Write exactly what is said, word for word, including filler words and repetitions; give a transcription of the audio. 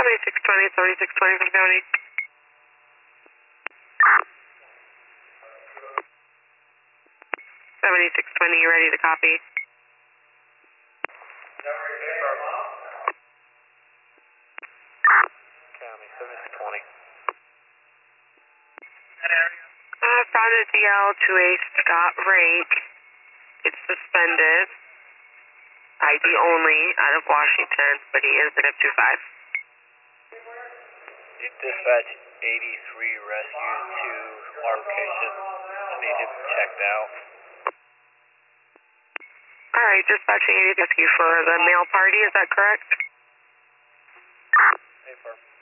seventy-six twenty, seventy-six twenty from County. seventy-six twenty, you ready to copy? County, seventy-six twenty. Uh, found a D L to a Scott Rake. It's suspended. I D only, out of Washington, but he is at F two five. You dispatch eighty-three rescue to our location. I need him checked out. Alright, dispatching eighty rescue for the male party, is that correct? Hey, firm.